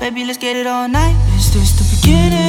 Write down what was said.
Baby, let's get it all night. Is this the beginning